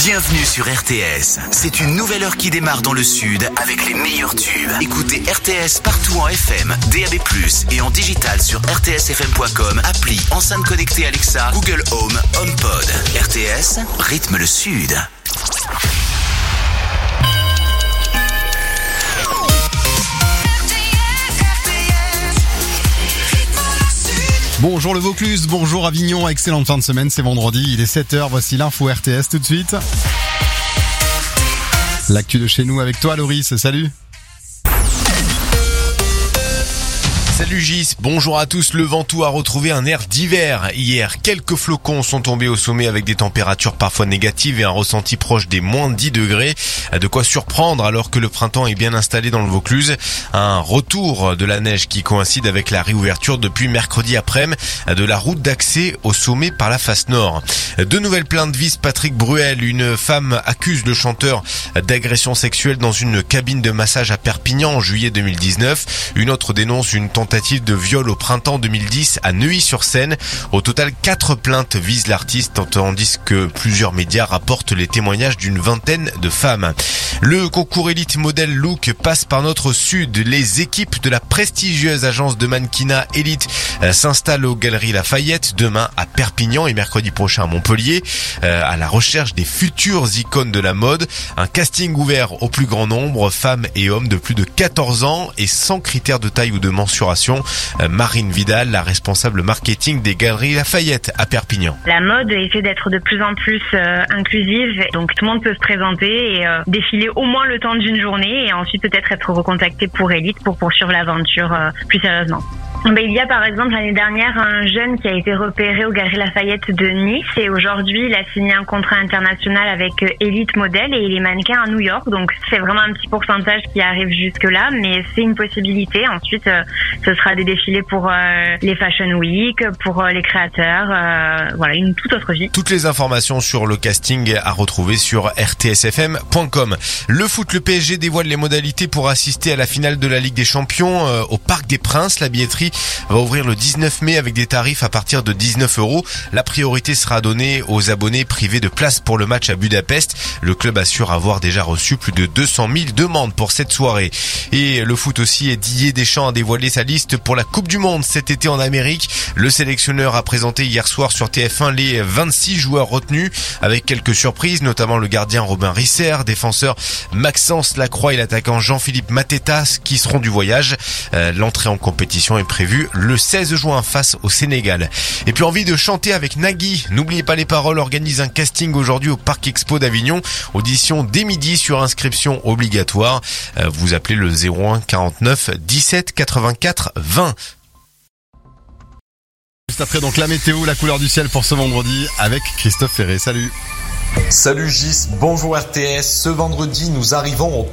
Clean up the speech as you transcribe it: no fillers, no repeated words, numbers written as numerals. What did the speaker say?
Bienvenue sur RTS. C'est une nouvelle heure qui démarre dans le sud avec les meilleurs tubes. Écoutez RTS partout en FM, DAB+, et en digital sur rtsfm.com, appli, enceinte connectée Alexa, Google Home, HomePod. RTS, rythme le sud. Bonjour le Vaucluse, bonjour Avignon, excellente fin de semaine, c'est vendredi, il est 7h, voici l'info RTS tout de suite. L'actu de chez nous avec toi Loris, salut. Salut Gis, bonjour à tous. Le Ventoux a retrouvé un air d'hiver. Hier, quelques flocons sont tombés au sommet avec des températures parfois négatives et un ressenti proche des moins 10 degrés. De quoi surprendre alors que le printemps est bien installé dans le Vaucluse. Un retour de la neige qui coïncide avec la réouverture depuis mercredi après-midi de la route d'accès au sommet par la face nord. Deux nouvelles plaintes visent Patrick Bruel. Une femme accuse le chanteur d'agression sexuelle dans une cabine de massage à Perpignan en juillet 2019. Une autre dénonce une tentative de viol au printemps 2010 à Neuilly-sur-Seine. Au total, 4 plaintes visent l'artiste, tandis que plusieurs médias rapportent les témoignages d'une vingtaine de femmes. Le concours Elite Model Look passe par notre sud. Les équipes de la prestigieuse agence de mannequinat Elite s'installent aux Galeries Lafayette demain à Perpignan et mercredi prochain à Montpellier, à la recherche des futures icônes de la mode. Un casting ouvert au plus grand nombre, femmes et hommes de plus de 14 ans et sans critères de taille ou de mensuration. Marine Vidal, la responsable marketing des Galeries Lafayette à Perpignan. La mode essaie d'être de plus en plus inclusive, donc tout le monde peut se présenter et défiler au moins le temps d'une journée et ensuite peut-être être recontacté pour Elite pour poursuivre l'aventure plus sérieusement. Il y a par exemple l'année dernière un jeune qui a été repéré aux Galeries Lafayette de Nice et aujourd'hui il a signé un contrat international avec Elite Model et il est mannequin à New York, donc c'est vraiment un petit pourcentage qui arrive jusque là, mais c'est une possibilité. Ensuite ce sera des défilés pour les Fashion Week, pour les créateurs, voilà, une toute autre vie. Toutes les informations sur le casting à retrouver sur rtsfm.com. Le foot, le PSG dévoile les modalités pour assister à la finale de la Ligue des Champions au Parc des Princes. La billetterie va ouvrir le 19 mai avec des tarifs à partir de 19 €. La priorité sera donnée aux abonnés privés de place pour le match à Budapest. Le club assure avoir déjà reçu plus de 200 000 demandes pour cette soirée. Et le foot aussi, Didier Deschamps a dévoilé sa liste pour la Coupe du Monde cet été en Amérique. Le sélectionneur a présenté hier soir sur TF1 les 26 joueurs retenus avec quelques surprises, notamment le gardien Robin Risser, défenseur Maxence Lacroix et l'attaquant Jean-Philippe Mateta qui seront du voyage. L'entrée en compétition est prévue le 16 juin face au Sénégal. Et puis envie de chanter avec Nagui, n'oubliez pas les paroles, organise un casting aujourd'hui au Parc Expo d'Avignon. Audition dès midi sur inscription obligatoire. Vous appelez le 01 49 17 84 20. Juste après donc la météo, la couleur du ciel pour ce vendredi avec Christophe Ferré, salut. Salut Gis, bonjour RTS. Ce vendredi, nous arrivons au